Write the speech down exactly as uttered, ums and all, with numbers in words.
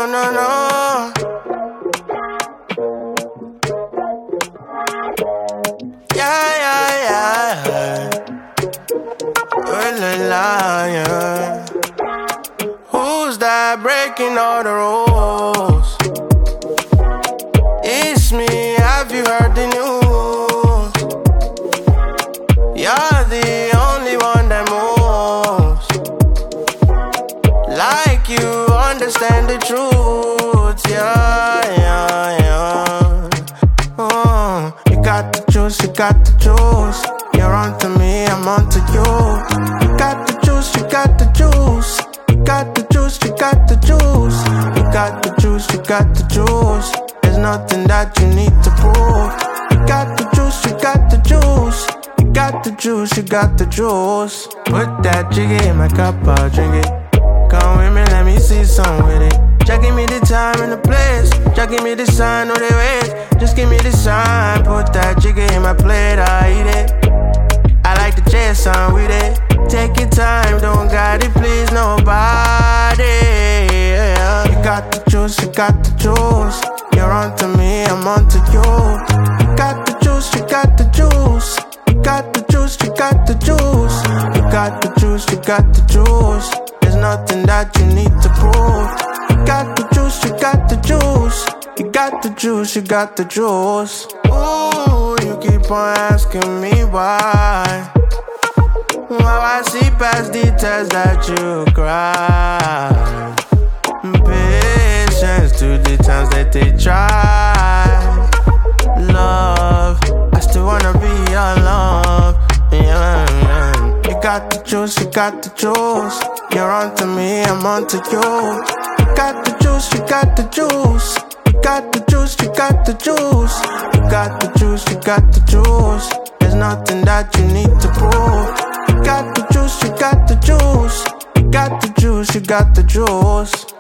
no, no, no. Yeah, yeah, yeah. Really lying. Who's that breaking all the rules? It's me, have you heard the news? You're the only one that moves. Like you understand the truth, yeah, yeah, yeah. Oh, you got the juice, you got the juice. You're onto me, I'm onto you. You got the juice, you got the juice. You got the juice, you got the juice. You got the juice, you got the juice. There's nothing that you need to prove. You got the juice, you got the juice. You got the juice, you got the juice. Put that jiggy in my cup, I'll drink it. Come with me, let me see some with it. Just give me the time and the place. Just give me the sign, no they wait. Just give me the sign. Put that jiggy in my plate, I eat it. I like the chase on with it. Take your time, don't gotta please nobody. Yeah. You got the juice, you got the juice. You're onto me, I'm onto you. You got the juice, you got the juice. You got the juice, you got the juice. You got the juice, you got the juice. There's nothing that you need to prove. You got the juice, you got the juice. You got the juice, you got the juice. Ooh, you keep on asking me why. How I see past the tears that you cry. Patience to the times that they try. Love, I still wanna be your love. Yeah, yeah. You got the juice, you got the juice. You're onto me, I'm onto you. You got the juice, you got the juice. You got the juice, you got the juice. You got the juice, you got the juice. There's nothing that you need to prove. You got the juice, you got the juice. You got the juice, you got the juice.